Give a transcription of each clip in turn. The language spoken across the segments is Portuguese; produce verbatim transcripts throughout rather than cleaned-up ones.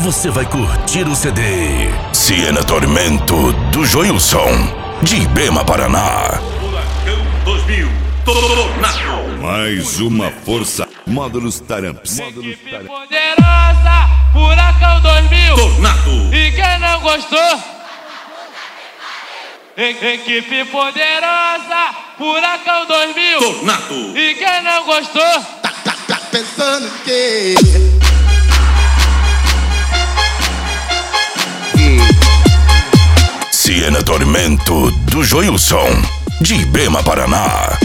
você vai curtir o C D Siena Tormento do Joilson, de Ibema, Paraná. Furacão dois mil, Tornado. Mais uma força. Módulos Taramps. Equipe poderosa, Furacão dois mil, Tornado. e quem não gostou? E- Equipe poderosa, Furacão dois mil, Tornado. e quem não gostou? Tá, tá, tá pensando que Siena Tormento do Joilson, de Ibema, Paraná.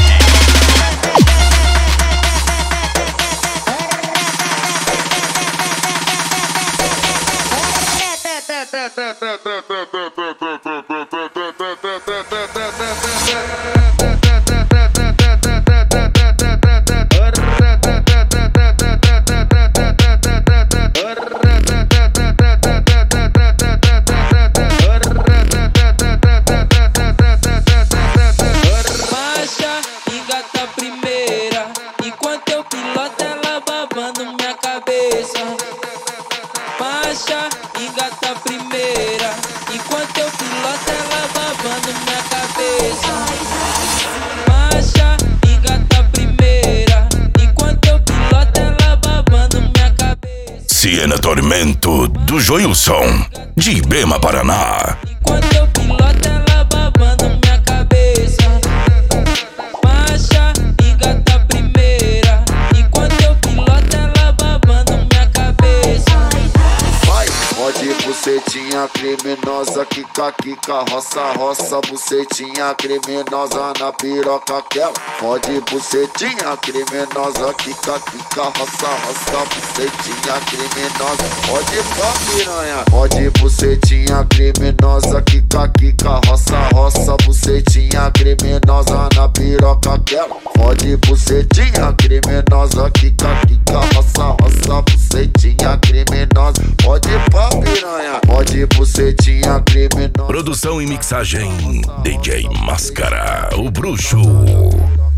Baixa, engata a primeira, enquanto eu piloto ela babando minha cabeça. Baixa, engata a primeira, enquanto eu piloto ela babando minha cabeça. Baixa, engata a primeira, enquanto eu piloto ela babando minha cabeça. Siena Tormento do Joilson, de Ibema, Paraná. Enquanto eu piloto ela babando minha cabeça. Baixa, engata a primeira, enquanto eu piloto ela babando minha cabeça. Vai, pode bucetinha criminosa, quica, quica, roça, roça, bucetinha criminosa na piroca aquela. Pode bucetinha criminosa, quica, quica, roça, roça, bucetinha criminosa. Pode pá, piranha, pode bucetinha criminosa, quica, quica, roça, roça, bucetinha criminosa na piroca aquela. Pode bucetinha criminosa, quica, quica, roça, roça, bucetinha criminosa. Pode pá, piranha, pode bucetinha criminosa. Produção e mixagem D J Máscara, o bruxo.